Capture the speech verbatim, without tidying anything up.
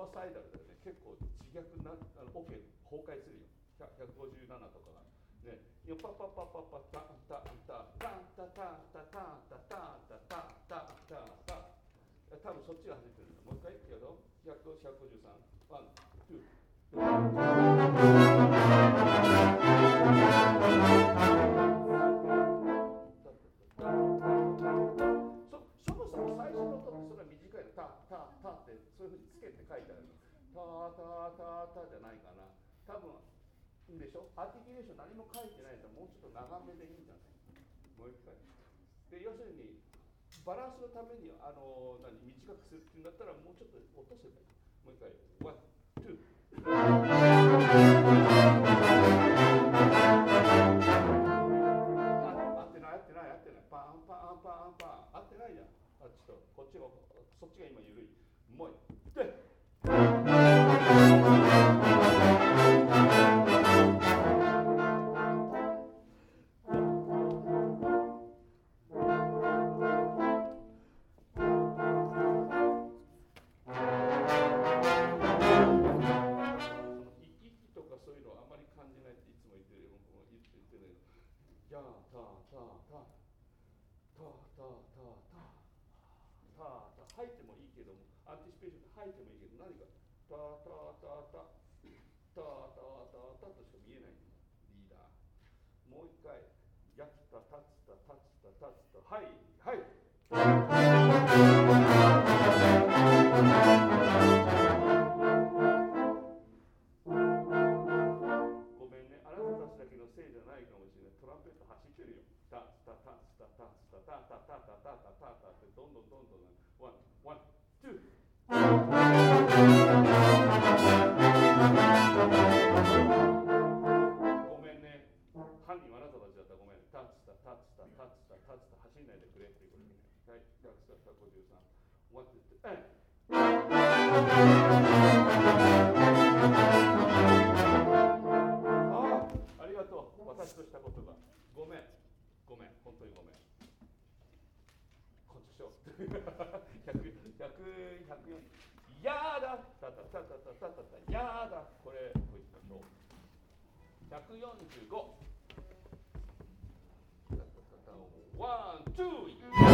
ュアサイダルだよね。結構自虐な、あのオケ崩壊するよ。ひゃくごじゅうななとかが。ね、よパパパパパタンタンタタンタタンタタンタタンタタンタンタンタン。多分そっちが走ってるんだ。もう一回やろう。ひゃく、ひゃくごじゅうさん。ワン、ツー。そ、そもそも最初の音ってそれは短いの。タタタってそういうふうにつけて書いてあるの。タタタタじゃないかな。多分でしょ。アーティキュレーション何も書いてないからもうちょっと長めでいいんじゃない。もう一回。で要するにバランスのためにあの何短くするっていうんだったらもうちょっと落とせばいい。もう一回。ワン、ツー。あ、合ってない合ってない合ってない。パンパンパンパン合ってないじゃん。あっちとこっちがそっちが今緩い。もう一回。吐いてもいいけども、アンティシペーションで吐いてもいいけど、何かタタタタタタタタとしか見えないんだ、リーダー。もう一回、やったたつたたつたたつた、はいはい。ごめんね、あなたたちだけのせいじゃないかもしれない。トランペット走ってるよ。タツタタツタタツタタタタタタタタタってどんどんどんどんワンワンツー。ごめんね、犯人はあなたたちだった。ごめん。タツタタツタタツタタツタ走んないでくれっていうことね。はい、ひゃくごじゅうさん。ワンツーツー。ああ、ありがとう。私としたことが。ごめん。ごめん。本当にごめん。こっちしよう。ひゃく、ひゃく、ひゃくよん。やーだ。タタタタタタタタ。やーだ。これ、こういきましょう。ひゃくよんじゅうご。ワン、ツー。